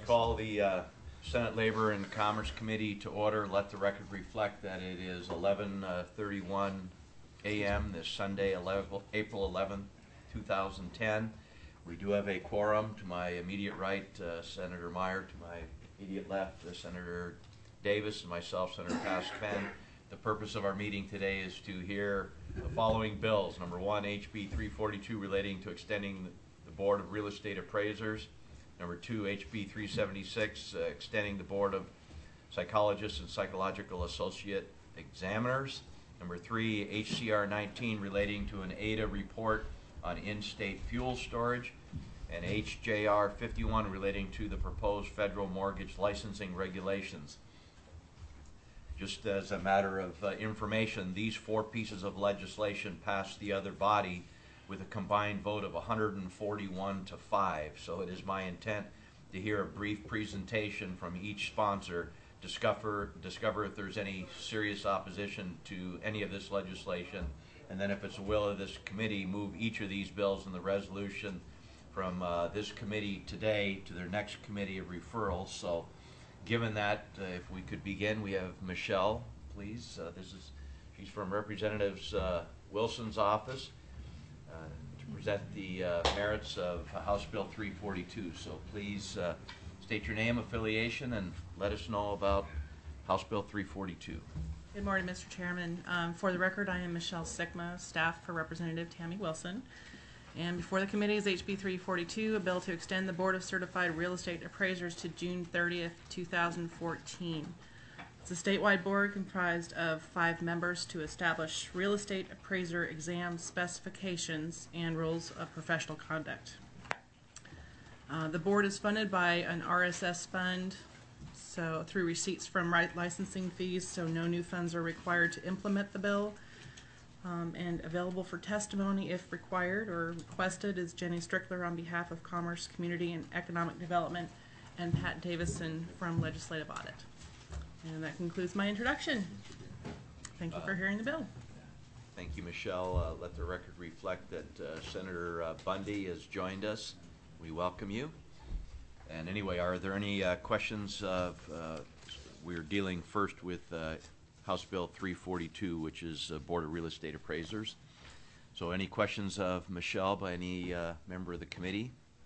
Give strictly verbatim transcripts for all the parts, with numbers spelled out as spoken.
Call the uh, Senate Labor and Commerce Committee to order. Let the record reflect that it is eleven thirty-one a m this Sunday, April eleventh, two thousand ten. We do have a quorum. To my immediate right, uh, Senator Meyer. To my immediate left, uh, Senator Davis, and myself, Senator Pasquin. The purpose of our meeting today is to hear the following bills. Number one, H B three forty-two, relating to extending the Board of Real Estate Appraisers. Number two, H B three seventy-six, uh, extending the Board of Psychologists and Psychological Associate Examiners. Number three, H C R nineteen, relating to an A D A report on in-state fuel storage. And H J R fifty-one, relating to the proposed federal mortgage licensing regulations. Just as a matter of uh, information, these four pieces of legislation passed the other body with a combined vote of one hundred forty-one to five. So it is my intent to hear a brief presentation from each sponsor, discover, discover if there's any serious opposition to any of this legislation, and then if it's the will of this committee, move each of these bills in the resolution from uh, this committee today to their next committee of referral. So given that, uh, if we could begin, we have Michelle, please. Uh, this is, she's from Representative uh, Wilson's office. Uh, to present the uh, merits of House Bill three forty-two. So please uh, state your name, affiliation, and let us know about House Bill three forty-two. Good morning, Mister Chairman. Um, for the record, I am Michelle Sigma, staff for Representative Tammy Wilson. And before the committee is H B three forty-two, a bill to extend the Board of Certified Real Estate Appraisers to June thirtieth, two thousand fourteen. It's a statewide board comprised of five members to establish real estate appraiser exam specifications and rules of professional conduct. Uh, the board is funded by an R S S fund, so through receipts from right licensing fees, so no new funds are required to implement the bill. Um, and available for testimony if required or requested is Jenny Strickler on behalf of Commerce, Community, and Economic Development, and Pat Davison from Legislative Audit. And that concludes my introduction. Thank you for hearing the bill. Thank you, Michelle. Uh, let the record reflect that uh, Senator uh, Bundy has joined us. We welcome you. And anyway, are there any uh, questions? Of, uh, we're dealing first with uh, House Bill three forty-two, which is uh, Board of Real Estate Appraisers. So any questions of Michelle by any uh, member of the committee?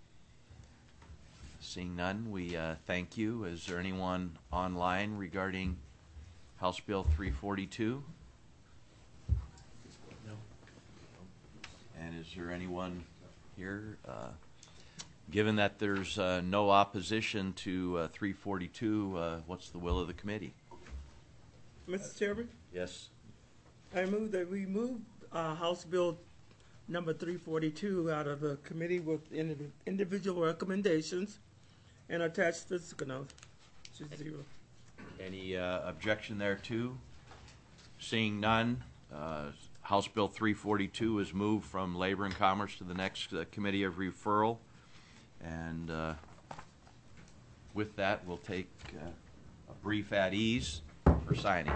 Seeing none, we uh, thank you. Is there anyone online regarding House Bill three forty-two? No. And is there anyone here? Uh, given that there's uh, no opposition to uh, three forty-two, uh, what's the will of the committee? Mister Chairman? Yes. I move that we move uh, House Bill number three forty-two out of the committee with indiv individual recommendations and attached physical note to zero. Any uh, objection there too? Seeing none, uh, House Bill three forty-two is moved from Labor and Commerce to the next uh, committee of referral. And uh, with that, we'll take uh, a brief at ease for signing.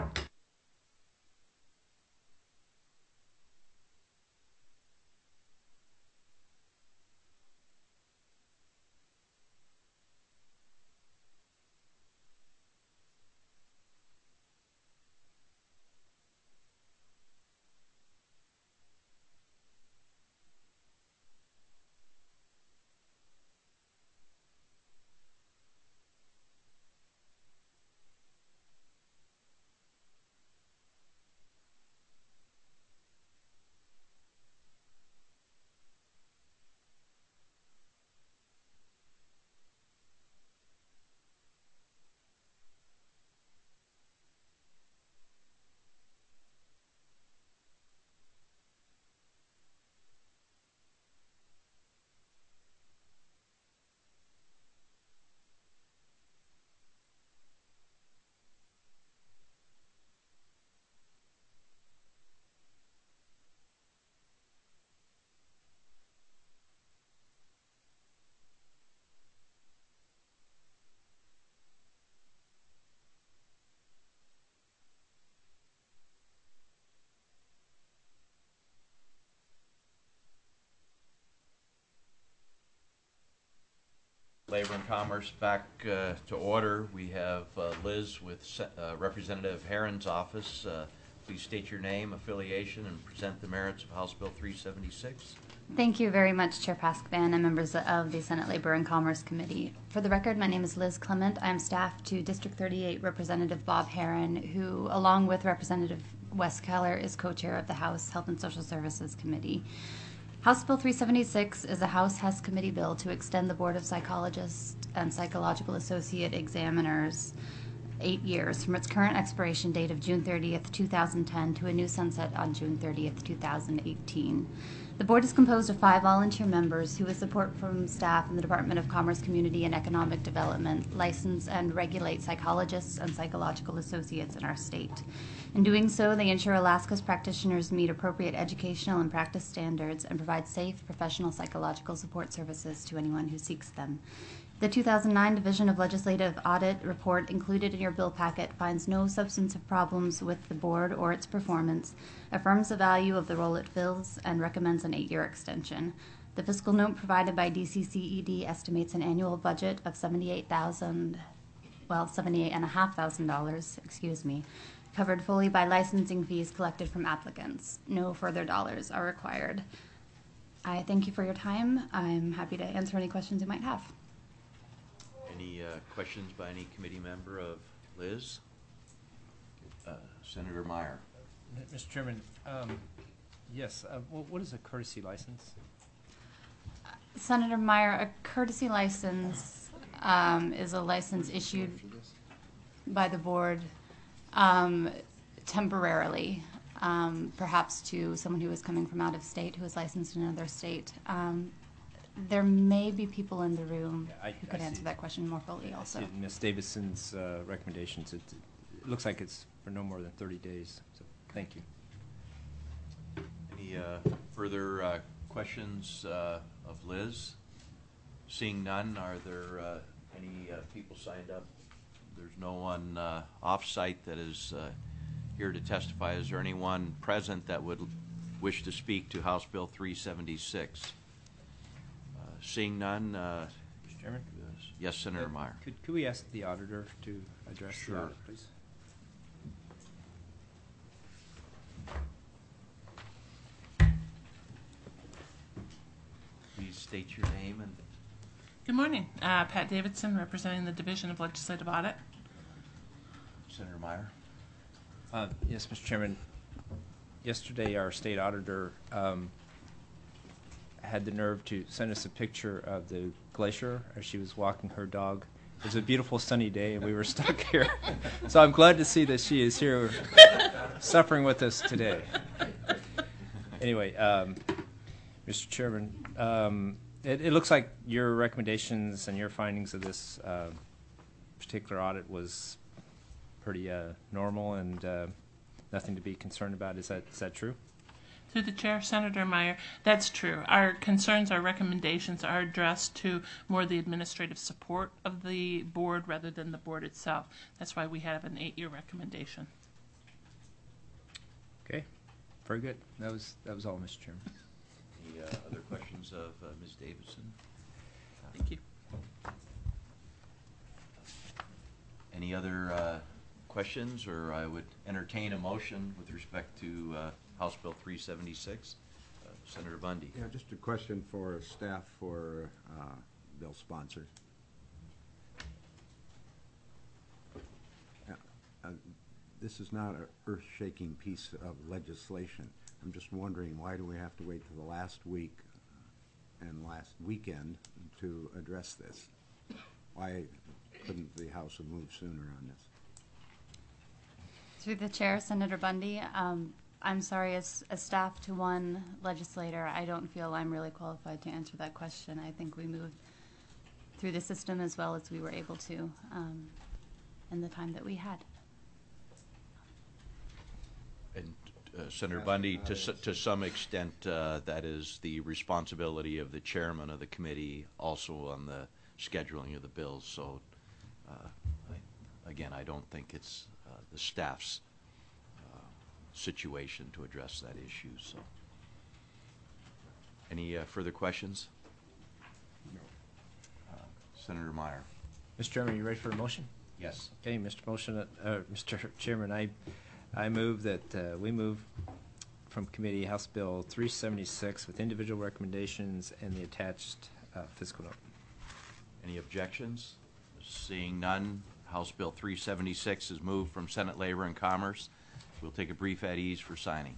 Labor and Commerce back uh, to order. We have uh, Liz with Se- uh, Representative Herron's office. Uh, Please state your name, affiliation, and present the merits of House Bill three seventy-six. Thank you very much, Chair Paskvan and members of the Senate Labor and Commerce Committee. For the record, my name is Liz Clement. I am staff to District thirty-eight Representative Bob Herron, who, along with Representative Wes Keller, is co-chair of the House Health and Social Services Committee. House Bill three seventy-six is a House Hess Committee bill to extend the Board of Psychologists and Psychological Associate Examiners eight years from its current expiration date of June thirtieth, two thousand ten to a new sunset on June thirtieth, two thousand eighteen. The board is composed of five volunteer members who, with support from staff in the Department of Commerce, Community, and Economic Development, license and regulate psychologists and psychological associates in our state. In doing so, they ensure Alaska's practitioners meet appropriate educational and practice standards and provide safe, professional psychological support services to anyone who seeks them. The two thousand nine Division of Legislative Audit report included in your bill packet finds no substantive problems with the board or its performance, affirms the value of the role it fills, and recommends an eight-year extension. The fiscal note provided by D C C E D estimates an annual budget of seventy-eight thousand dollars, well, seventy-eight thousand five hundred dollars, excuse me, covered fully by licensing fees collected from applicants. No further dollars are required. I thank you for your time. I'm happy to answer any questions you might have. Any uh, questions by any committee member of Liz? Uh, Senator Meyer. Mister Chairman, um, yes, uh, wh- what is a courtesy license? Senator Meyer, a courtesy license um, is a license issued by the board um, temporarily, um, perhaps to someone who is coming from out of state who is licensed in another state. Um, there may be people in the room Yeah, I- who could I answer see. that question more fully I also. see it in Miz Davidson's uh, recommendations. It, it looks like it's for no more than thirty days, so thank you. Any uh, further uh, questions uh, of Liz? Seeing none, are there uh, any uh, people signed up? There's no one uh, off-site that is uh, here to testify. Is there anyone present that would wish to speak to House Bill three seventy-six? Uh, seeing none, uh, Mister Chairman? yes, Senator Meyer. Could, could we ask the auditor to address the Sure. audit, please? Please state your name and Good morning. Uh, Pat Davidson, representing the Division of Legislative Audit. Senator Meyer. Uh, Yes, Mister Chairman. Yesterday, our state auditor um, had the nerve to send us a picture of the glacier as she was walking her dog. It was a beautiful sunny day, and we were stuck here. So I'm glad to see that she is here suffering with us today. Anyway, um, Mister Chairman, um, it, it looks like your recommendations and your findings of this uh, particular audit was pretty uh, normal and uh, nothing to be concerned about. Is that is that true? Through the chair, Senator Meyer, that's true. Our concerns, our recommendations are addressed to more the administrative support of the board rather than the board itself. That's why we have an eight-year recommendation. Okay, very good. That was that was all, Mister Chairman. Any uh, other questions of uh, Miz Davidson? Thank you. Any other uh, questions, or I would entertain a motion with respect to uh, House Bill three seventy-six? Uh, Senator Bundy. Yeah, just a question for staff for uh, bill sponsors. Yeah, uh, This is not an earth-shaking piece of legislation. I'm just wondering, why do we have to wait till the last week and last weekend to address this? Why couldn't the House have moved sooner on this? Through the chair, Senator Bundy, um, I'm sorry, as, as staff to one legislator, I don't feel I'm really qualified to answer that question. I think we moved through the system as well as we were able to um, in the time that we had. And uh, Senator Bundy, to, s- to some extent, uh, that is the responsibility of the chairman of the committee, also on the scheduling of the bills. So, uh, I, again, I don't think it's uh, the staff's uh, situation to address that issue. So, any uh, further questions? No. Uh, Senator Meyer. Mister Chairman, you ready for a motion? Yes. Okay, Mister Motion, uh, Mister Chairman, I, I move that uh, we move from committee House Bill three seventy-six with individual recommendations and the attached uh, fiscal note. Any objections? Seeing none, House Bill three seventy-six is moved from Senate Labor and Commerce. We'll take a brief at ease for signing.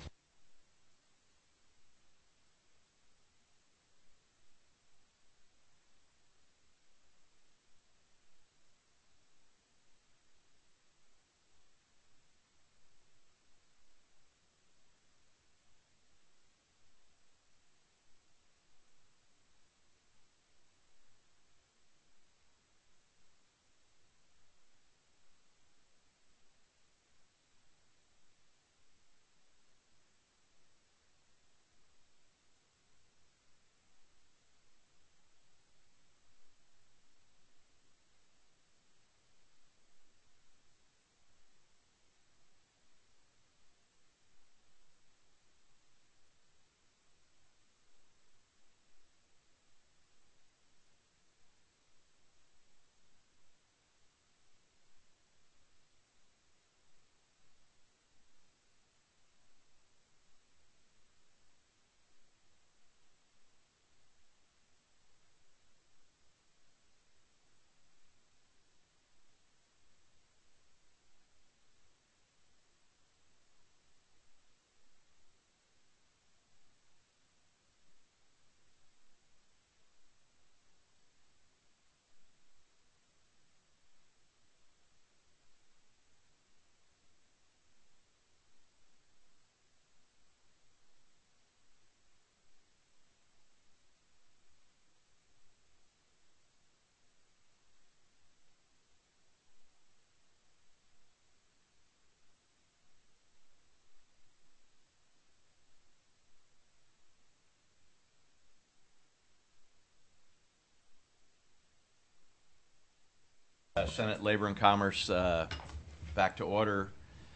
Uh, Senate Labor and Commerce uh, back to order.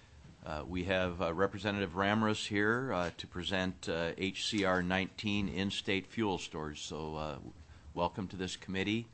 Uh, we have uh, Representative Ramras here uh, to present uh, H C R nineteen in-state fuel storage. So uh, welcome to this committee.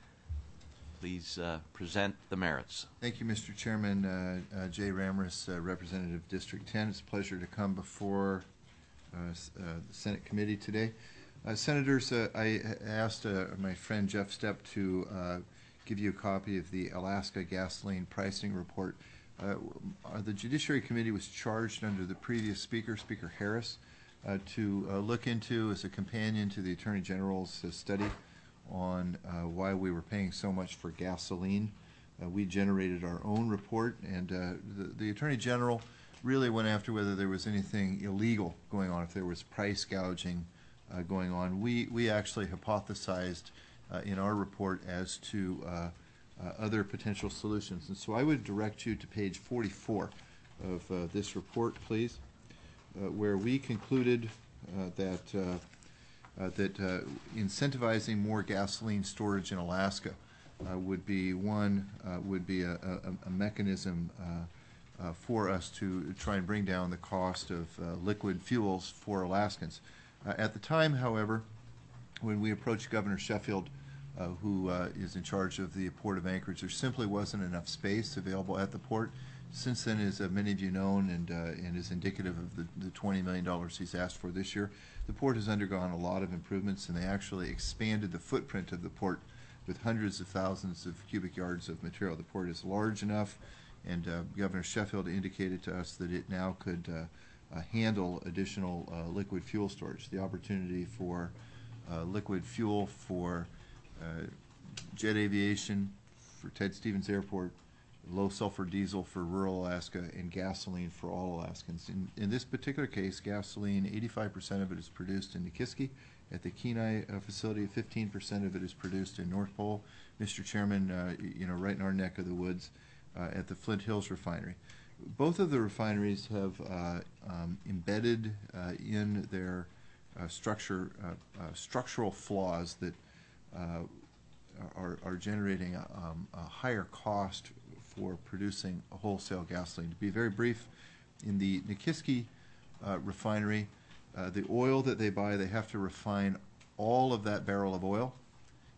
Please uh, present the merits. Thank you, Mister Chairman. Uh, uh, Jay Ramras, uh, Representative District ten. It's a pleasure to come before uh, uh, the Senate committee today. Uh, Senators, uh, I asked uh, my friend Jeff Stepp to uh, give you a copy of the Alaska gasoline pricing report. Uh, the Judiciary Committee was charged under the previous Speaker, Speaker Harris, uh, to uh, look into, as a companion to the Attorney General's uh, study on uh, why we were paying so much for gasoline. Uh, we generated our own report, and uh, the, the Attorney General really went after whether there was anything illegal going on, if there was price gouging uh, going on. We, we actually hypothesized Uh, in our report as to uh, uh, other potential solutions. And so I would direct you to page forty-four of uh, this report, please, uh, where we concluded uh, that, uh, uh, that uh, incentivizing more gasoline storage in Alaska uh, would be one, uh, would be a, a, a mechanism uh, uh, for us to try and bring down the cost of uh, liquid fuels for Alaskans. Uh, at the time, however, when we approached Governor Sheffield, Uh, who uh, is in charge of the Port of Anchorage, there simply wasn't enough space available at the port. Since then, as uh, many of you know, and, uh, and is indicative of the, the twenty million dollars he's asked for this year, the port has undergone a lot of improvements, and they actually expanded the footprint of the port with hundreds of thousands of cubic yards of material. The port is large enough, and uh, Governor Sheffield indicated to us that it now could uh, uh, handle additional uh, liquid fuel storage. The opportunity for uh, liquid fuel for Uh, jet aviation, for Ted Stevens Airport, low sulfur diesel for rural Alaska, and gasoline for all Alaskans. In, in this particular case, gasoline, eighty-five percent of it is produced in Nikiski at the Kenai uh, facility, fifteen percent of it is produced in North Pole, Mister Chairman, uh, you know, right in our neck of the woods uh, at the Flint Hills refinery. Both of the refineries have uh, um, embedded uh, in their uh, structure uh, uh, structural flaws that Uh, are, are generating a, um, a higher cost for producing a wholesale gasoline. To be very brief, in the Nikiski uh, refinery, uh, the oil that they buy, they have to refine all of that barrel of oil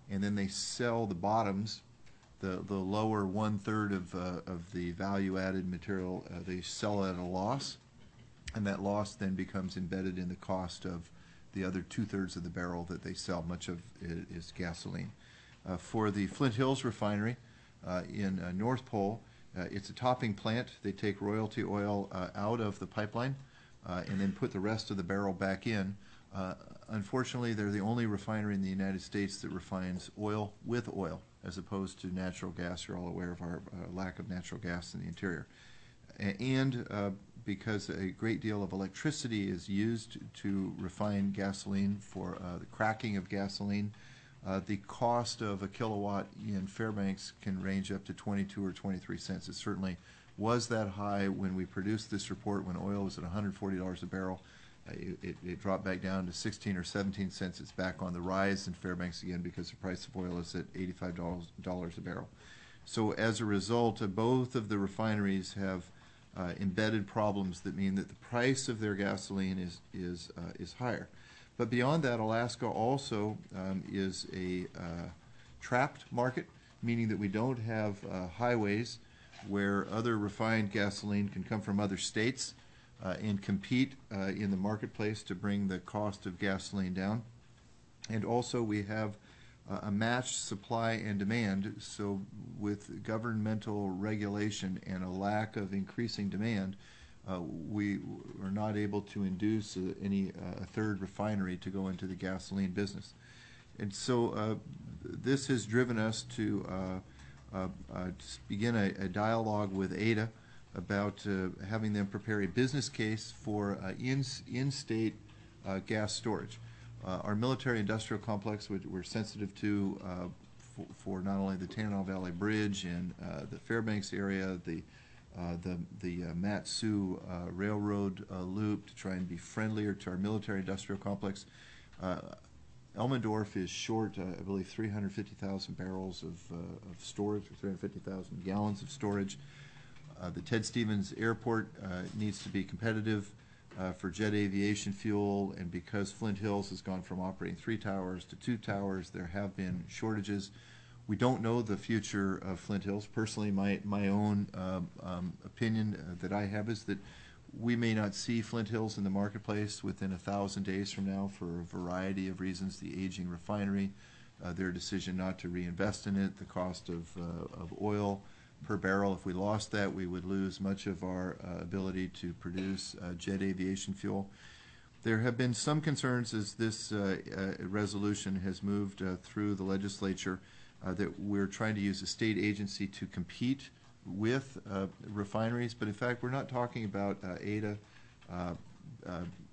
and then they sell the bottoms, the the lower one third of uh, of the value added material. Uh, they sell at a loss, and that loss then becomes embedded in the cost of the other two thirds of the barrel that they sell. Much of it is gasoline. Uh, for the Flint Hills refinery uh, in uh, North Pole, uh, it's a topping plant. They take royalty oil uh, out of the pipeline uh, and then put the rest of the barrel back in. Uh, unfortunately, they're the only refinery in the United States that refines oil with oil, as opposed to natural gas. You're all aware of our uh, lack of natural gas in the interior. A and uh, because a great deal of electricity is used to refine gasoline for uh, the cracking of gasoline, uh, the cost of a kilowatt in Fairbanks can range up to twenty-two or twenty-three cents. It certainly was that high when we produced this report, when oil was at one hundred forty dollars a barrel. Uh, it, it dropped back down to sixteen or seventeen cents. It's back on the rise in Fairbanks again because the price of oil is at eighty-five dollars a barrel. So as a result, uh, both of the refineries have uh, embedded problems that mean that the price of their gasoline is is uh, is higher. But beyond that, Alaska also um, is a uh, trapped market, meaning that we don't have uh, highways where other refined gasoline can come from other states uh, and compete uh, in the marketplace to bring the cost of gasoline down. And also we have uh, a matched supply and demand, so with governmental regulation and a lack of increasing demand, uh, we are not able to induce uh, any uh, a third refinery to go into the gasoline business. And so uh, this has driven us to uh, uh, uh, begin a, a dialogue with A D A about uh, having them prepare a business case for uh, in, in-state uh, gas storage. Uh, our military-industrial complex, which we're sensitive to uh, for, for not only the Tanana Valley Bridge and uh, the Fairbanks area, the uh, the the uh, Mat-Su uh, Railroad uh, loop, to try and be friendlier to our military-industrial complex. Uh, Elmendorf is short, uh, I believe, three hundred fifty thousand barrels of, uh, of storage, or three hundred fifty thousand gallons of storage. Uh, the Ted Stevens Airport uh, needs to be competitive uh, for jet aviation fuel, and because Flint Hills has gone from operating three towers to two towers, there have been shortages. We don't know the future of Flint Hills. Personally, my, my own um, um, opinion uh, that I have is that we may not see Flint Hills in the marketplace within a thousand days from now for a variety of reasons: the aging refinery, uh, their decision not to reinvest in it, the cost of, uh, of oil per barrel. If we lost that, we would lose much of our uh, ability to produce uh, jet aviation fuel. There have been some concerns as this uh, uh, resolution has moved uh, through the legislature uh, that we're trying to use a state agency to compete with uh, refineries, but in fact we're not talking about uh, A D A uh, uh,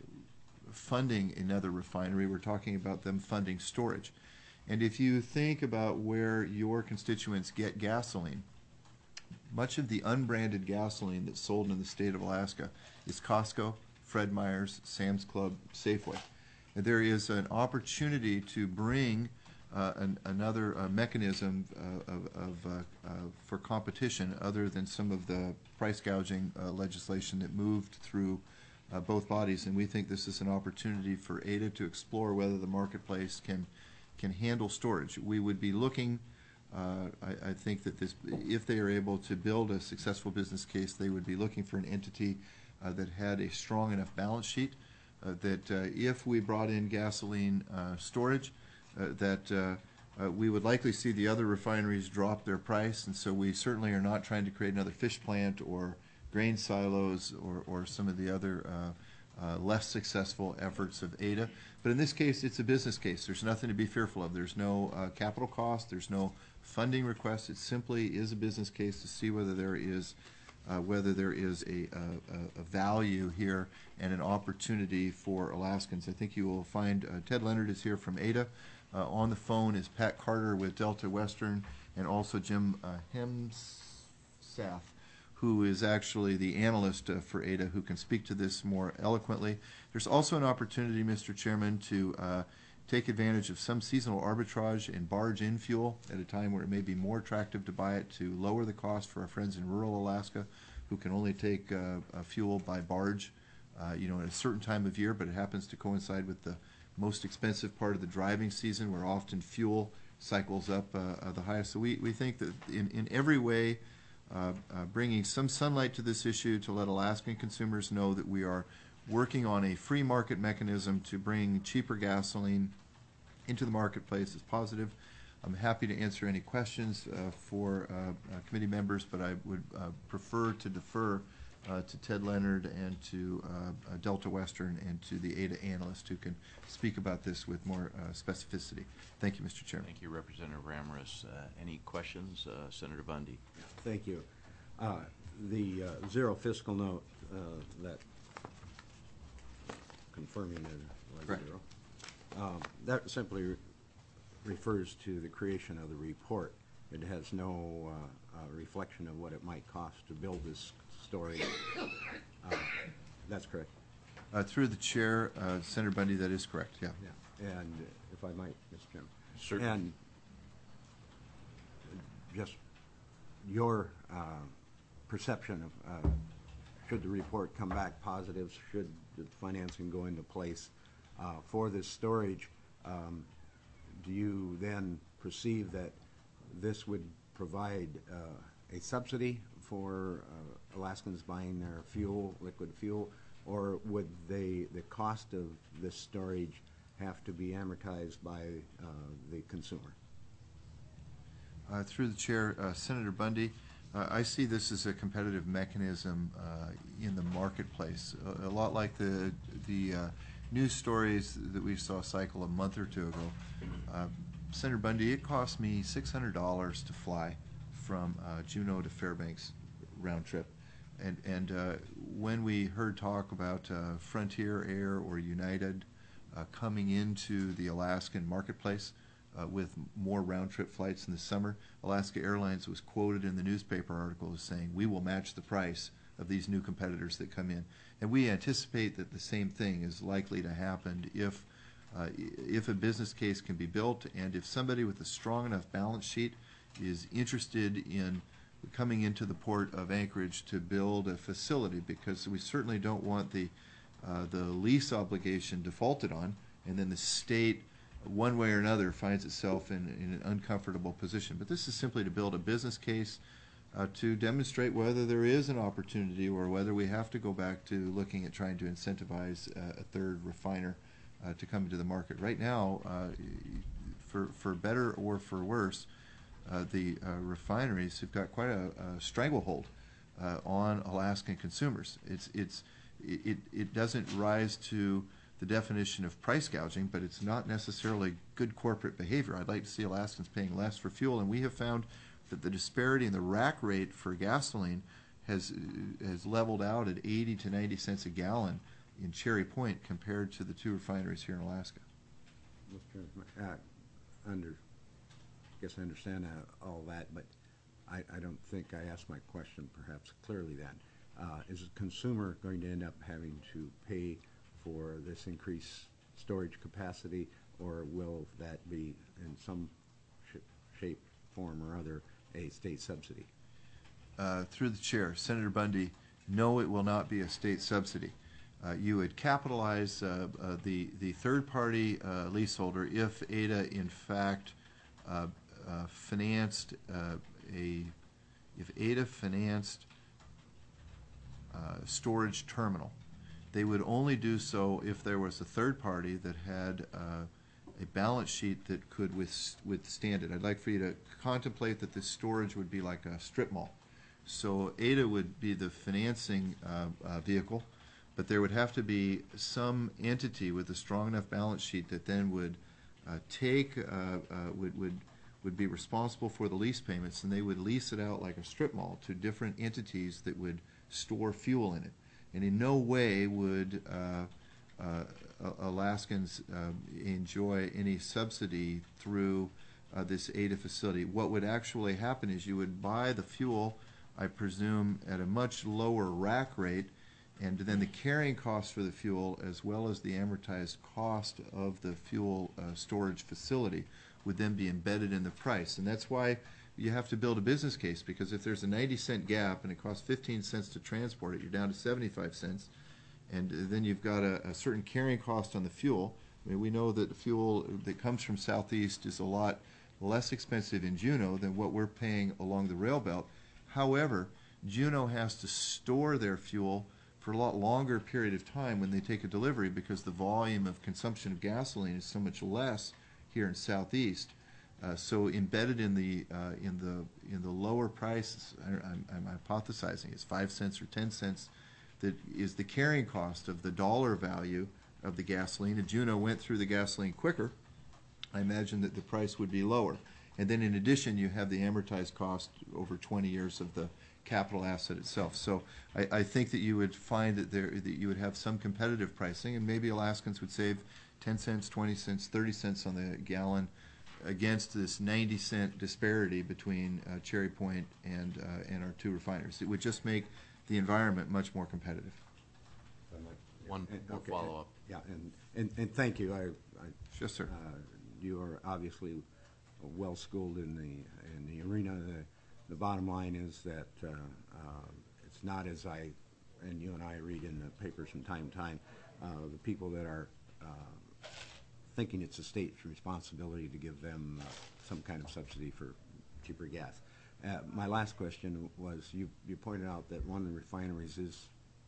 funding another refinery. We're talking about them funding storage. And if you think about where your constituents get gasoline, much of the unbranded gasoline that's sold in the state of Alaska is Costco, Fred Meyer's, Sam's Club, Safeway. And there is an opportunity to bring Uh, an, another uh, mechanism uh, of, of, uh, uh, for competition other than some of the price gouging uh, legislation that moved through uh, both bodies. And we think this is an opportunity for A D A to explore whether the marketplace can can handle storage. We would be looking, uh, I, I think that this, if they are able to build a successful business case, they would be looking for an entity uh, that had a strong enough balance sheet uh, that uh, if we brought in gasoline uh, storage, Uh, that uh, uh, we would likely see the other refineries drop their price, and so we certainly are not trying to create another fish plant or grain silos or, or some of the other uh, uh, less successful efforts of A D A. But in this case, it's a business case. There's nothing to be fearful of. There's no uh, capital cost. There's no funding request. It simply is a business case to see whether there is uh, whether there is a, a, a value here and an opportunity for Alaskans. I think you will find uh, Ted Leonard is here from A D A. Uh, on the phone is Pat Carter with Delta Western, and also Jim uh, Hemsath, who is actually the analyst uh, for A D A, who can speak to this more eloquently. There's also an opportunity, Mister Chairman, to uh, take advantage of some seasonal arbitrage and barge in fuel at a time where it may be more attractive to buy it, to lower the cost for our friends in rural Alaska who can only take uh, uh, fuel by barge, uh, you know, at a certain time of year, but it happens to coincide with the most expensive part of the driving season, where often fuel cycles up uh, uh, the highest. So we, we think that in, in every way, uh, uh, bringing some sunlight to this issue to let Alaskan consumers know that we are working on a free market mechanism to bring cheaper gasoline into the marketplace is positive. I'm happy to answer any questions uh, for uh, uh, committee members, but I would uh, prefer to defer uh, to Ted Leonard and to uh, uh, Delta Western and to the A D A analyst who can speak about this with more uh, specificity. Thank you, Mister Chairman. Thank you, Representative Ramirez. Uh, any questions, uh, Senator Bundy? Thank you. Uh, The uh, zero fiscal note uh, that confirming it was Correct. zero, um, that simply re- refers to the creation of the report. It has no uh, uh, reflection of what it might cost to build this story. Uh, That's correct. Uh, through the chair, uh, Senator Bundy, that is correct, yeah. Yeah. And if I might, Mister Chairman. Certainly. And just your uh, perception of, uh, should the report come back positive, should the financing go into place uh, for this storage, um, do you then perceive that this would provide uh, a subsidy for uh, Alaskans buying their fuel, liquid fuel, or would they, the cost of this storage have to be amortized by uh, the consumer? Uh, through the chair, uh, Senator Bundy, uh, I see this as a competitive mechanism uh, in the marketplace, a, a lot like the the uh, news stories that we saw cycle a month or two ago. Uh, Senator Bundy, it cost me six hundred dollars to fly from uh, Juneau to Fairbanks round trip, and and uh, when we heard talk about uh, Frontier Air or United uh, coming into the Alaskan marketplace uh, with more round-trip flights in the summer, Alaska Airlines was quoted in the newspaper article as saying, we will match the price of these new competitors that come in. And we anticipate that the same thing is likely to happen if, uh, if a business case can be built and if somebody with a strong enough balance sheet is interested in coming into the port of Anchorage to build a facility, because we certainly don't want the uh, the lease obligation defaulted on, and then the state, one way or another, finds itself in, in an uncomfortable position. But this is simply to build a business case uh, to demonstrate whether there is an opportunity or whether we have to go back to looking at trying to incentivize uh, a third refiner uh, to come into the market. Right now, uh, for, for better or for worse, uh, the uh, refineries have got quite a, a stranglehold uh, on Alaskan consumers. It's, it's, it, it doesn't rise to the definition of price gouging, but it's not necessarily good corporate behavior. I'd like to see Alaskans paying less for fuel, and we have found that the disparity in the rack rate for gasoline has has leveled out at eighty to ninety cents a gallon in Cherry Point compared to the two refineries here in Alaska. Mister Uh, under, guess I understand uh, all that, but I, I don't think I asked my question perhaps clearly then. Uh, is the consumer going to end up having to pay for this increased storage capacity, or will that be in some sh shape, form, or other a state subsidy? Uh, through the chair, Senator Bundy, no, it will not be a state subsidy. Uh, you would capitalize uh, uh, the the third-party uh, leaseholder if A D A in fact uh, uh, financed uh, a if A D A financed uh, storage terminal. They would only do so if there was a third party that had uh, a balance sheet that could with, withstand it. I'd like for you to contemplate that this storage would be like a strip mall. So A D A would be the financing uh, uh, vehicle, but there would have to be some entity with a strong enough balance sheet that then would uh, take, uh, uh, would, would, would be responsible for the lease payments, and they would lease it out like a strip mall to different entities that would store fuel in it. And in no way would uh, uh, Alaskans uh, enjoy any subsidy through uh, this A D A facility. What would actually happen is you would buy the fuel, I presume, at a much lower rack rate, and then the carrying cost for the fuel, as well as the amortized cost of the fuel uh, storage facility, would then be embedded in the price. And that's why you have to build a business case, because if there's a ninety cent gap and it costs fifteen cents to transport it, you're down to seventy-five cents, and then you've got a, a certain carrying cost on the fuel. I mean, we know that the fuel that comes from Southeast is a lot less expensive in Juneau than what we're paying along the rail belt. However, Juneau has to store their fuel for a lot longer period of time when they take a delivery because the volume of consumption of gasoline is so much less here in Southeast. Uh, so embedded in the uh, in the in the lower prices, I, I'm, I'm hypothesizing it's five cents or ten cents, that is the carrying cost of the dollar value of the gasoline. If Juneau went through the gasoline quicker, I imagine that the price would be lower. And then in addition, you have the amortized cost over twenty years of the capital asset itself. So I, I think that you would find that there that you would have some competitive pricing, and maybe Alaskans would save ten cents, twenty cents, thirty cents on the gallon against this ninety cent disparity between uh, Cherry Point and uh, and our two refineries. It would just make the environment much more competitive. One And- more okay, follow-up. Yeah, and, and, and thank you. I, I, Yes, sir. uh, you are obviously well-schooled in the, in the arena. The, the bottom line is that uh, uh, it's not as I, and you and I read in the papers from time to time, uh, the people that are uh, thinking it's the state's responsibility to give them uh, some kind of subsidy for cheaper gas. Uh, my last question was, you, you pointed out that one of the refineries is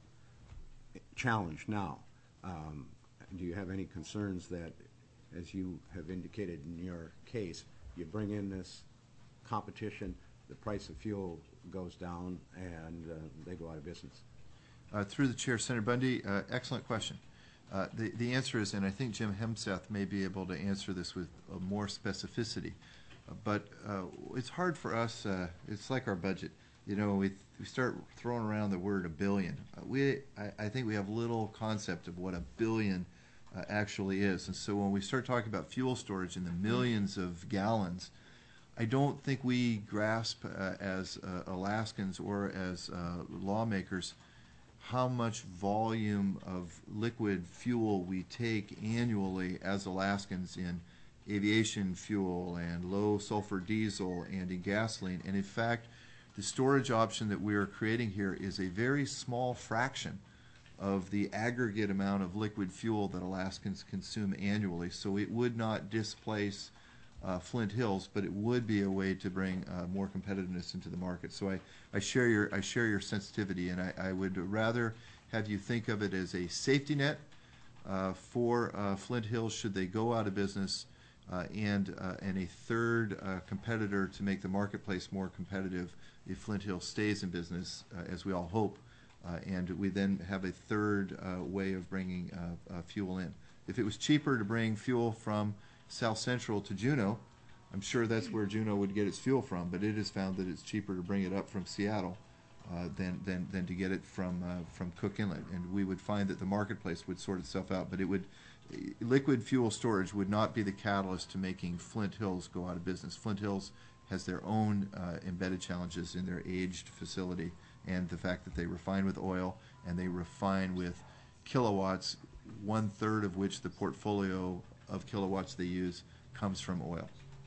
challenged now. Um, do you have any concerns that, as you have indicated in your case, you bring in this competition, the price of fuel goes down, and uh, they go out of business? Uh, through the chair, Senator Bundy, uh, excellent question. Uh, the, the answer is, and I think Jim Hemseth may be able to answer this with uh, more specificity, uh, but uh, it's hard for us, uh, it's like our budget. You know, we, we start throwing around the word a billion. Uh, we, I, I think we have little concept of what a billion uh, actually is. And so when we start talking about fuel storage in the millions of gallons, I don't think we grasp uh, as uh, Alaskans or as uh, lawmakers how much volume of liquid fuel we take annually as Alaskans in aviation fuel and low sulfur diesel and in gasoline. And in fact, the storage option that we are creating here is a very small fraction of the aggregate amount of liquid fuel that Alaskans consume annually. So it would not displace uh, Flint Hills, but it would be a way to bring uh, more competitiveness into the market. So I, I share your I share your sensitivity, and I, I would rather have you think of it as a safety net uh, for uh, Flint Hills should they go out of business, uh, and uh, and a third uh, competitor to make the marketplace more competitive if Flint Hills stays in business, uh, as we all hope, uh, and we then have a third uh, way of bringing uh, uh, fuel in. If it was cheaper to bring fuel from South Central to Juneau, I'm sure that's where Juneau would get its fuel from, but it has found that it's cheaper to bring it up from Seattle uh, than, than, than to get it from, uh, from Cook Inlet, and we would find that the marketplace would sort itself out, but it would, liquid fuel storage would not be the catalyst to making Flint Hills go out of business. Flint Hills has their own uh, embedded challenges in their aged facility, and the fact that they refine with oil and they refine with kilowatts, one third of which the portfolio of kilowatts they use comes from oil.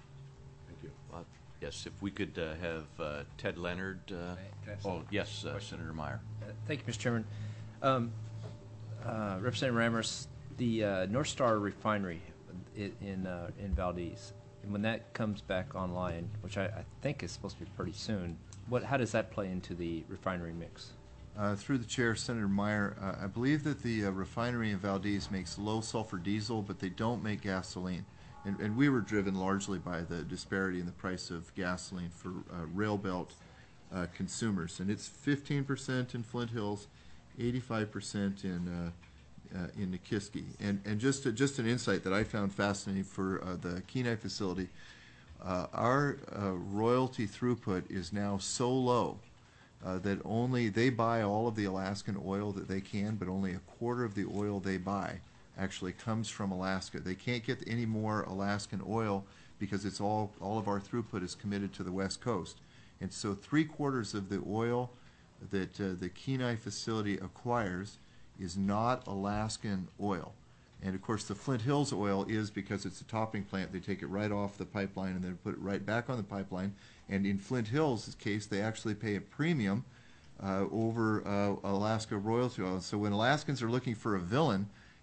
Thank you. Uh, Yes, if we could uh, have uh, Ted Leonard. uh, Can I ask Oh, a yes, uh, question? Senator Meyer. Uh, Thank you, Mister Chairman. Um, uh, Representative Ramos, the uh, North Star Refinery in in, uh, in Valdez, and when that comes back online, which I, I think is supposed to be pretty soon, what how does that play into the refinery mix? Uh, through the chair, Senator Meyer, uh, I believe that the uh, refinery in Valdez makes low sulfur diesel, but they don't make gasoline. And, and we were driven largely by the disparity in the price of gasoline for uh, rail belt uh, consumers. And it's fifteen percent in Flint Hills, eighty-five percent in uh, uh, in Nikiski. And, and just, uh, just an insight that I found fascinating for uh, the Kenai facility, uh, our uh, royalty throughput is now so low Uh, that only they buy all of the Alaskan oil that they can, but only a quarter of the oil they buy actually comes from Alaska. They can't get any more Alaskan oil because it's all all of our throughput is committed to the West Coast, and so three quarters of the oil that uh, the Kenai facility acquires is not Alaskan oil. And of course, the Flint Hills oil is, because it's a topping plant, they take it right off the pipeline and then put it right back on the pipeline. And in Flint Hills' case, they actually pay a premium uh, over uh, Alaska royalty oil. So when Alaskans are looking for a villain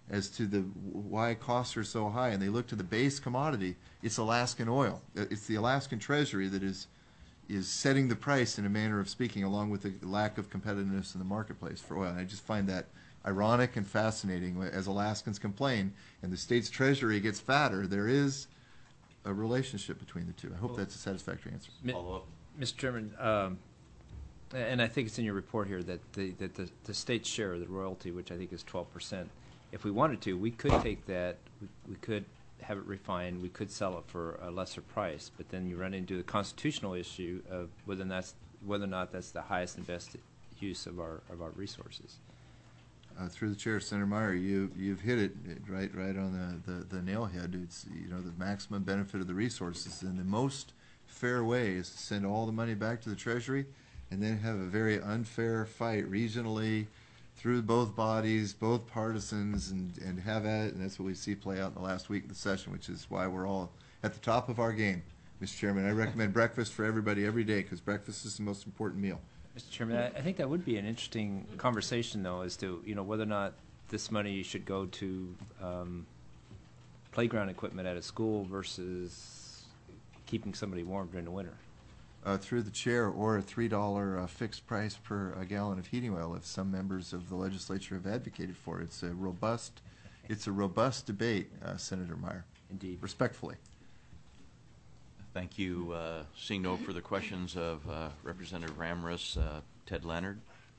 as to the why costs are so high, and they look to the base commodity. It's Alaskan oil. It's the Alaskan Treasury that is is setting the price in a manner of speaking, along with the lack of competitiveness in the marketplace for oil. And I just find that ironic and fascinating. As Alaskans complain and the state's treasury gets fatter, there is a relationship between the two. I hope that's a satisfactory answer. Mi- Follow up. Mister Chairman, um, and I think it's in your report here that the that the, the state's share of the royalty, which I think is twelve percent, if we wanted to, we could take that, we, we could have it refined, we could sell it for a lesser price, but then you run into the constitutional issue of whether that's whether or not that's the highest and best use of our of our resources. Uh, through the chair, Senator Meyer, you you've hit it right right on the, the, the nail head. It's you know the maximum benefit of the resources, and the most fair way is to send all the money back to the Treasury, and then have a very unfair fight regionally through both bodies, both partisans, and, and have at it. And that's what we see play out in the last week of the session, which is why we're all at the top of our game. Mister Chairman, I recommend breakfast for everybody every day, because breakfast is the most important meal. Mister Chairman, I, I think that would be an interesting conversation, though, as to you know whether or not this money should go to um, playground equipment at a school versus keeping somebody warm during the winter. Uh, through the chair, or a three dollar uh, fixed price per uh, gallon of heating oil, if some members of the legislature have advocated for it. It's a robust, it's a robust debate, uh, Senator Meyer. Indeed. Respectfully. Thank you. Uh, seeing no further questions of uh, Representative Ramris, uh, Ted Leonard.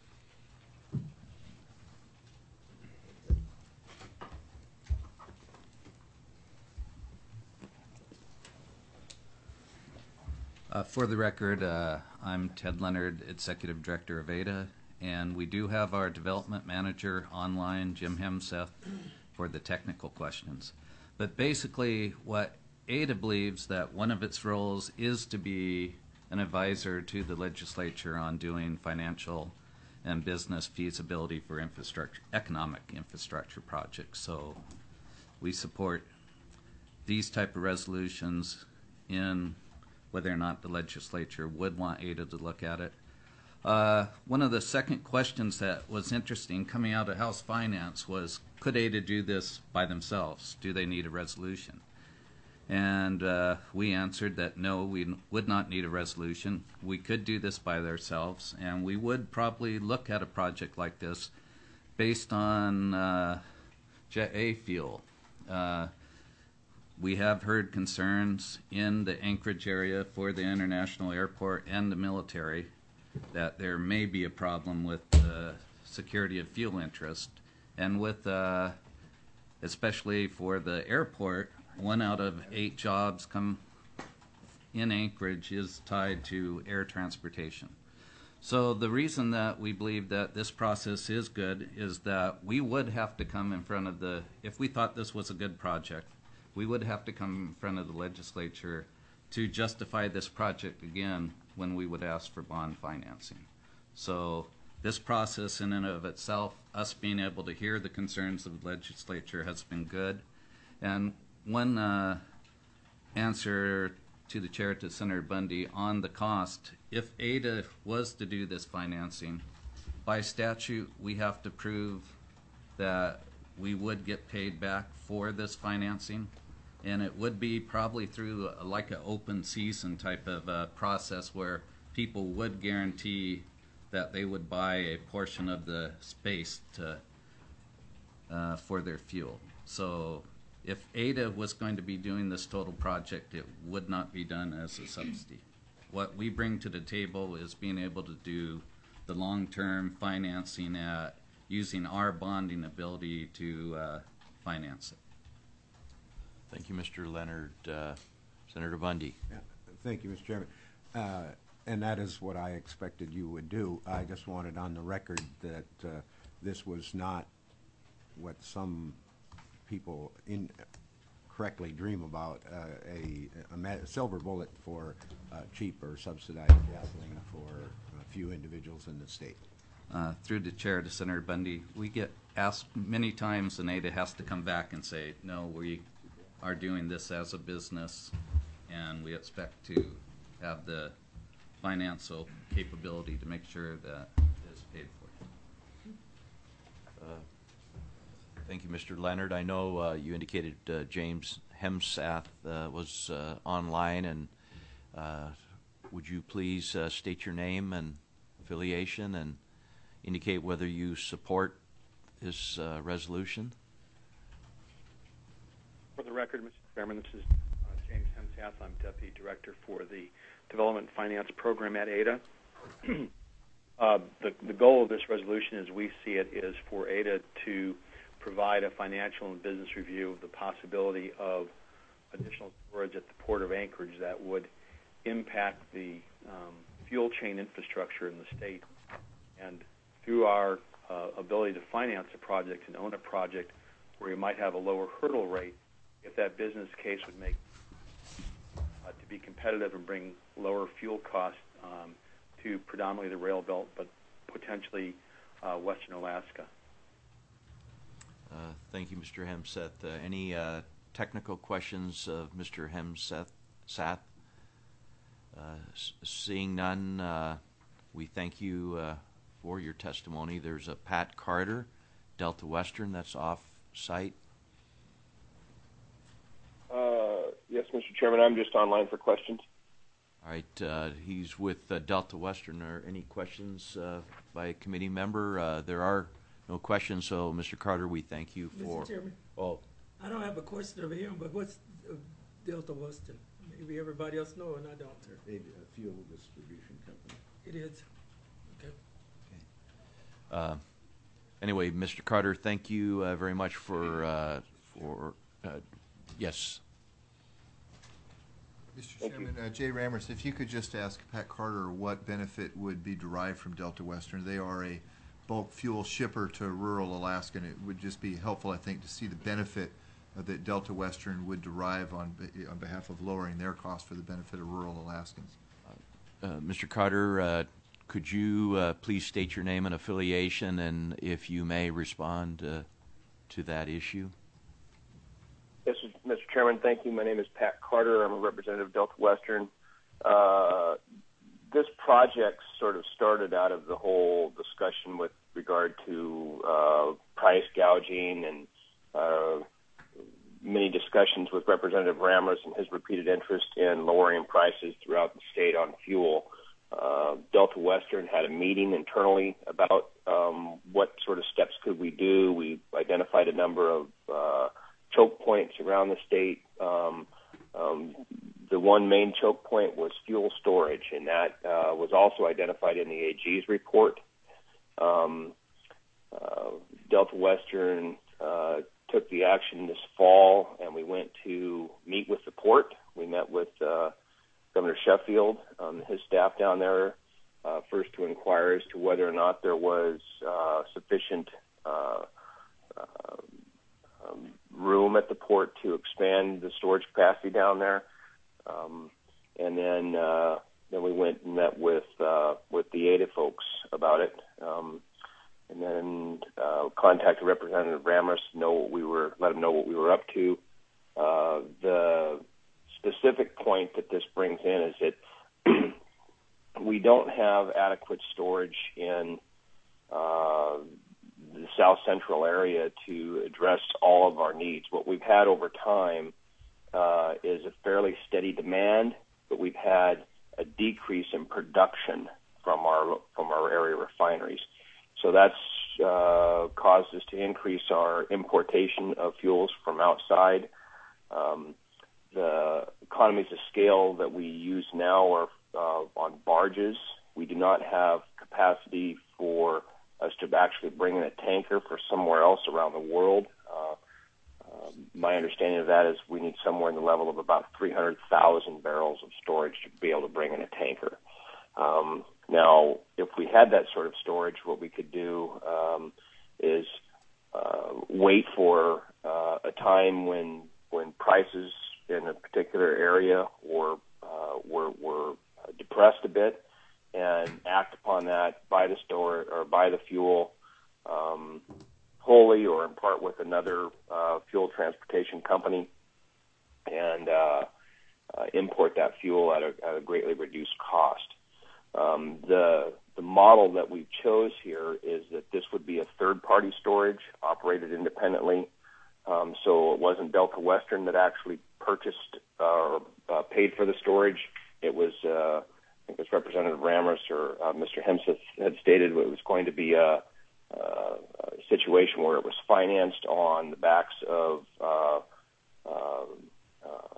Uh, for the record, uh, I'm Ted Leonard, Executive Director of A D A, and we do have our Development Manager online, Jim Hemseth, for the technical questions. But basically, what A D A believes that one of its roles is to be an advisor to the legislature on doing financial and business feasibility for infrastructure, economic infrastructure projects. So we support these type of resolutions in whether or not the legislature would want A D A to look at it. Uh, one of the second questions that was interesting coming out of House Finance was, could A D A do this by themselves? Do they need a resolution? And uh, we answered that no, we n- would not need a resolution. We could do this by ourselves, and we would probably look at a project like this based on uh, Jet A fuel. Uh, We have heard concerns in the Anchorage area for the international airport and the military that there may be a problem with the security of fuel interest. And with, uh, especially for the airport, one out of eight jobs come in Anchorage is tied to air transportation. So the reason that we believe that this process is good is that we would have to come in front of the, if we thought this was a good project, we would have to come in front of the legislature to justify this project again when we would ask for bond financing. So this process in and of itself, us being able to hear the concerns of the legislature has been good. And one uh, answer to the chair, to Senator Bundy, on the cost, if A D A was to do this financing, by statute we have to prove that we would get paid back for this financing. And it would be probably through a, like an open season type of uh, process where people would guarantee that they would buy a portion of the space to, uh, for their fuel. So if A D A was going to be doing this total project, it would not be done as a subsidy. What we bring to the table is being able to do the long-term financing at using our bonding ability to uh, finance it. Thank you, Mister Leonard. Uh, Senator Bundy. Yeah, thank you, Mister Chairman. Uh, and that is what I expected you would do. I just wanted on the record that uh, this was not what some people in correctly dream about, uh, a, a, ma- a silver bullet for uh, cheap or subsidized gasoline for a few individuals in the state. Uh, through the chair to Senator Bundy, we get asked many times, and A D A has to come back and say, no, we are doing this as a business, and we expect to have the financial capability to make sure that it's paid for. Uh, Thank you, Mister Leonard. I know uh, you indicated uh, James Hemsath uh, was uh, online, and uh, would you please uh, state your name and affiliation and indicate whether you support this uh, resolution? For the record, Mister Chairman, this is uh, James Hemsath. I'm Deputy Director for the Development Finance Program at A D A. uh, the, the goal of this resolution, as we see it, is for A D A to provide a financial and business review of the possibility of additional storage at the Port of Anchorage that would impact the um, fuel chain infrastructure in the state. And through our uh, ability to finance a project and own a project where we might have a lower hurdle rate, if that business case would make uh, to be competitive and bring lower fuel costs um, to predominantly the rail belt, but potentially uh, Western Alaska. Uh, thank you, Mister Hemsath. Uh, any uh, technical questions of Mister Hemsath? Sath? Uh, s- seeing none, uh, we thank you uh, for your testimony. There's a Pat Carter, Delta Western, that's off-site. Uh, yes, Mister Chairman, I'm just online for questions. All right, uh, he's with uh, Delta Western. Are any questions uh, by a committee member? Uh, there are no questions, so Mister Carter, we thank you for... Mister Chairman, Oh, I don't have a question over here, but what's uh, Delta Western? Maybe everybody else know and I don't. A, a fuel distribution company. It is. Okay. Uh, anyway, Mister Carter, thank you uh, very much for, uh, for uh, yes. Mister Thank Chairman, uh, Jay Ramers, if you could just ask Pat Carter what benefit would be derived from Delta Western. They are a bulk fuel shipper to rural Alaska, and it would just be helpful, I think, to see the benefit uh, that Delta Western would derive on be- on behalf of lowering their cost for the benefit of rural Alaskans. Uh, Mister Carter, uh, could you uh, please state your name and affiliation, and if you may respond uh, to that issue? Yes, Mister Chairman, thank you. My name is Pat Carter. I'm a representative of Delta Western. Uh, this project sort of started out of the whole discussion with regard to uh, price gouging and uh, many discussions with Representative Ramers and his repeated interest in lowering prices throughout the state on fuel. Uh, Delta Western had a meeting internally about um, what sort of steps could we do. We identified a number of uh, choke points around the state. Um, um, the one main choke point was fuel storage, and that uh, was also identified in the A G's report. Um, uh, Delta Western uh, took the action this fall, and we went to meet with the port. We met with uh, Governor Sheffield, um, his staff down there, uh, first to inquire as to whether or not there was uh, sufficient uh, uh, um, room at the port to expand the storage capacity down there. Um, and then uh, then we went and met with uh, with the A D A folks about it. Um, and then uh, contacted Representative Ramers to know what we were, let him know what we were up to. Uh, the specific point that this brings in is that we don't have adequate storage in uh, the south central area to address all of our needs. What we've had over time uh, is a fairly steady demand, but we've had a decrease in production from our from our area refineries. So that's uh, caused us to increase our importation of fuels from outside. Um, the economies of scale that we use now are uh, on barges. We do not have capacity for us to actually bring in a tanker for somewhere else around the world. Uh, uh, my understanding of that is we need somewhere in the level of about three hundred thousand barrels of storage to be able to bring in a tanker. Um, now, if we had that sort of storage, what we could do um, is uh, wait for uh, a time when when prices in a particular area were uh, were, were depressed a bit, and act upon that, buy the store or buy the fuel um, wholly or in part with another uh, fuel transportation company, and uh, uh, import that fuel at a, at a greatly reduced cost. Um, the the model that we chose here is that this would be a third-party storage operated independently. Um, so it wasn't Delta Western that actually purchased or uh, paid for the storage. It was, uh, I think it was Representative Ramris or uh, Mister Hemseth had stated it was going to be a, a, a situation where it was financed on the backs of uh, uh, uh,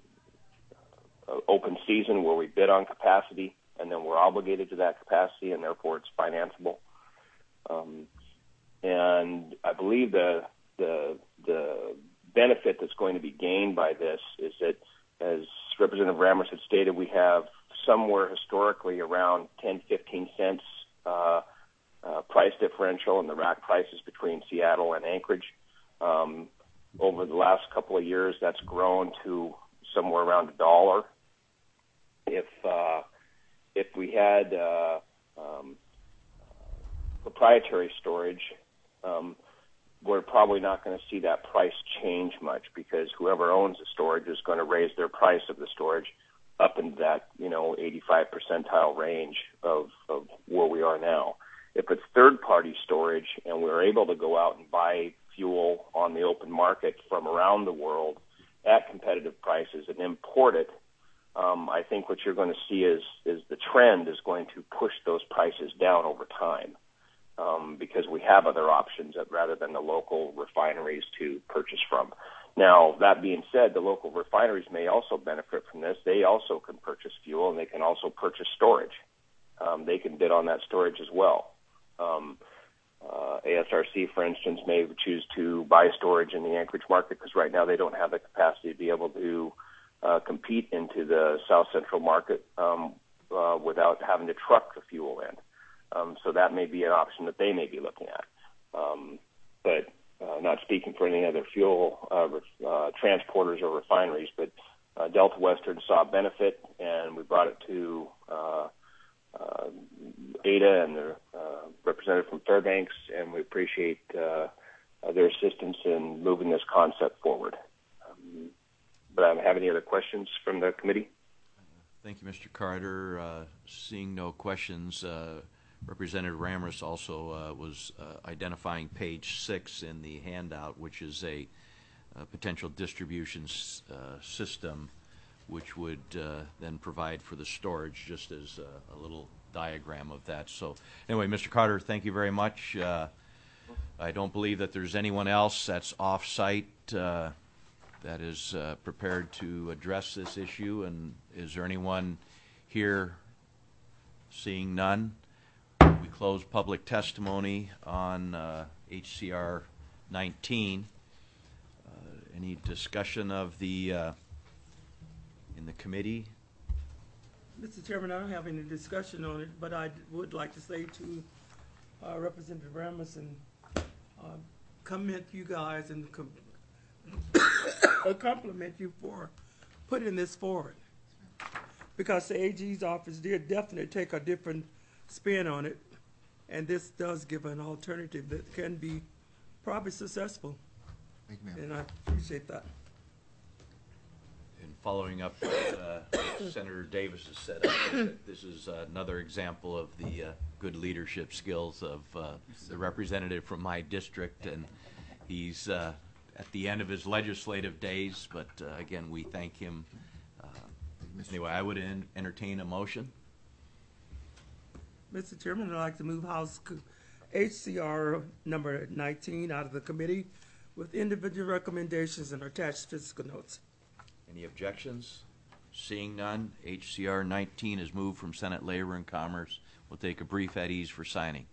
open season where we bid on capacity, and then we're obligated to that capacity, and therefore it's financeable. Um, and I believe the the the benefit that's going to be gained by this is that, as Representative Ramris had stated, we have somewhere historically around ten, fifteen cents uh, uh, price differential in the rack prices between Seattle and Anchorage. Um, over the last couple of years, that's grown to somewhere around a dollar. If uh, if we had uh, um, proprietary storage, um, we're probably not going to see that price change much, because whoever owns the storage is going to raise their price of the storage up into that, you know, eighty-five percentile range of, of where we are now. If it's third-party storage and we're able to go out and buy fuel on the open market from around the world at competitive prices and import it, um, I think what you're going to see is, is the trend is going to push those prices down over time. Um, because we have other options that, rather than the local refineries to purchase from. Now, that being said, the local refineries may also benefit from this. They also can purchase fuel, and they can also purchase storage. Um, they can bid on that storage as well. Um, uh, A S R C, for instance, may choose to buy storage in the Anchorage market, because right now they don't have the capacity to be able to uh, compete into the South Central market um, uh, without having to truck the fuel in. Um, so that may be an option that they may be looking at. Um, but uh, not speaking for any other fuel uh, uh, transporters or refineries, but uh, Delta Western saw benefit, and we brought it to uh, uh, Ada and the uh, representative from Fairbanks, and we appreciate uh, uh, their assistance in moving this concept forward. Um, but I don't have any other questions from the committee. Thank you, Mister Carter. Uh, seeing no questions, uh, Representative Ramris also uh, was uh, identifying page six in the handout, which is a, a potential distribution s- uh, system, which would uh, then provide for the storage, just as a, a little diagram of that. So anyway, Mister Carter, thank you very much. Uh, I don't believe that there's anyone else that's off-site uh, that is uh, prepared to address this issue. And is there anyone here? Seeing none, we close public testimony on uh, H C R nineteen. Uh, any discussion of the uh, in the committee? Mister Chairman, I don't have any discussion on it, but I would like to say to uh, Representative Ramris and uh, commend you guys and com- compliment you for putting this forward. Because the A G's office did definitely take a different spin on it, and this does give an alternative that can be probably successful. Thank you, ma'am. And I appreciate that. And following up what uh, Senator Davis has said, I think that this is uh, another example of the uh, good leadership skills of uh, the representative from my district, and he's uh, at the end of his legislative days, but uh, again, we thank him. Uh, anyway, I would en- entertain a motion. Mister Chairman, I'd like to move House Co- H C R number nineteen out of the committee with individual recommendations and attached fiscal notes. Any objections? Seeing none, H C R nineteen is moved from Senate Labor and Commerce. We'll take a brief at ease for signing.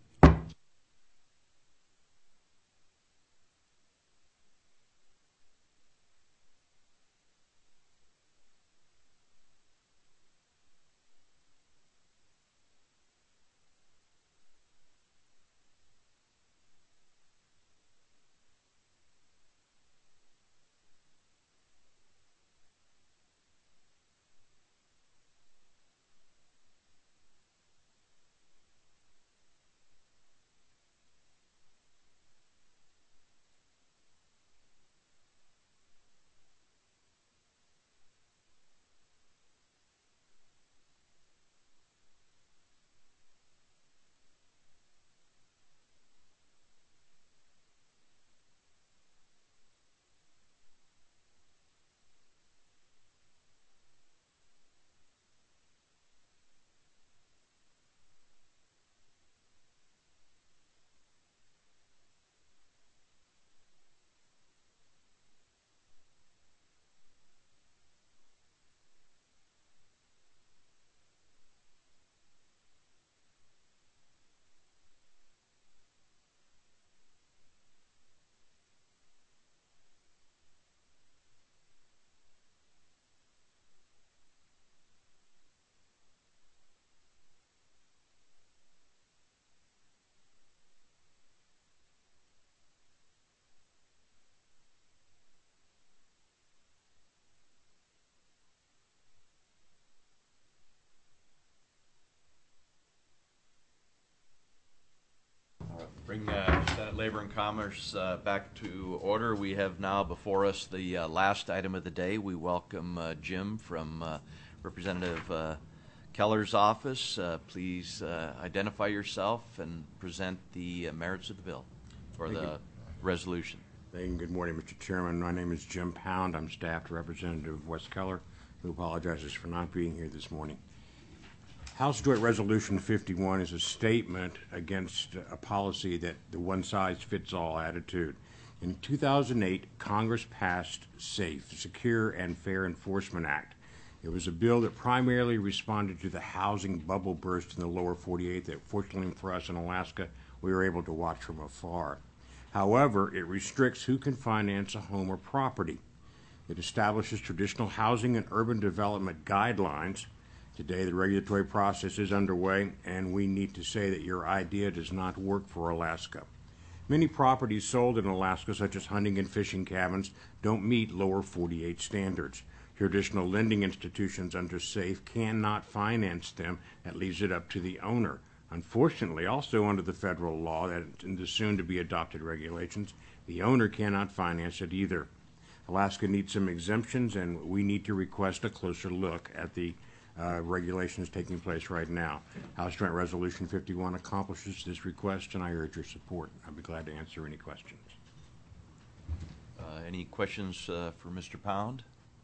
Bring uh, Senate Labor and Commerce uh, back to order. We have now before us the uh, last item of the day. We welcome uh, Jim from uh, Representative uh, Keller's office. Uh, please uh, identify yourself and present the uh, merits of the bill or Thank the you. resolution. Thank you. Good morning, Mister Chairman. My name is Jim Pound. I'm staff to Representative Wes Keller, who apologizes for not being here this morning. House Joint Resolution fifty-one is a statement against a policy that the one-size-fits-all attitude. In two thousand eight, Congress passed SAFE, the Secure and Fair Enforcement Act. It was a bill that primarily responded to the housing bubble burst in the lower forty-eight that, fortunately for us in Alaska, we were able to watch from afar. However, it restricts who can finance a home or property. It establishes traditional housing and urban development guidelines. Today, the regulatory process is underway, and we need to say that your idea does not work for Alaska. Many properties sold in Alaska, such as hunting and fishing cabins, don't meet lower forty-eight standards. Traditional lending institutions under SAFE cannot finance them. That leaves it up to the owner. Unfortunately, also under the federal law and the soon-to-be adopted regulations, the owner cannot finance it either. Alaska needs some exemptions, and we need to request a closer look at the uh, regulations taking place right now. House Joint Resolution fifty-one accomplishes this request, and I urge your support. I'll be glad to answer any questions. Uh, any questions uh, for Mister Pound?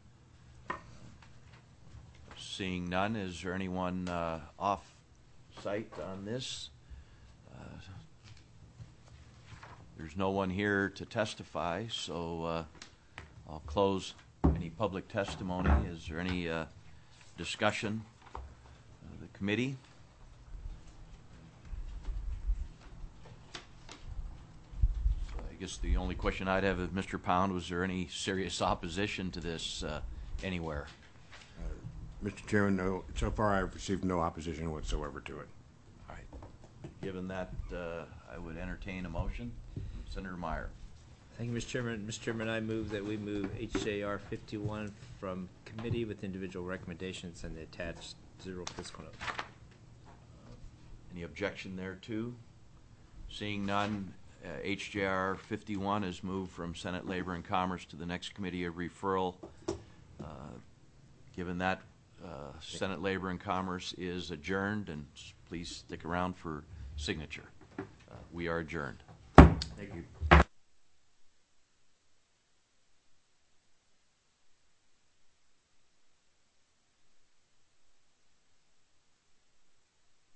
Seeing none, is there anyone uh, off site on this? Uh, there's no one here to testify, so uh, I'll close any public testimony. Is there any uh, discussion of the committee? So I guess the only question I'd have of Mister Pound, was there any serious opposition to this uh, anywhere? Mister Chairman, no, so far I've received no opposition whatsoever to it. All right. Given that, uh, I would entertain a motion. Senator Meyer. Thank you, Mister Chairman. Mister Chairman, I move that we move H J R fifty-one from committee with individual recommendations and the attached zero fiscal note. Any objection there too? Seeing none, uh, H J R fifty-one is moved from Senate Labor and Commerce to the next committee of referral. Uh, given that, uh, Senate Labor and Commerce is adjourned, and please stick around for signature. Uh, we are adjourned. Thank you.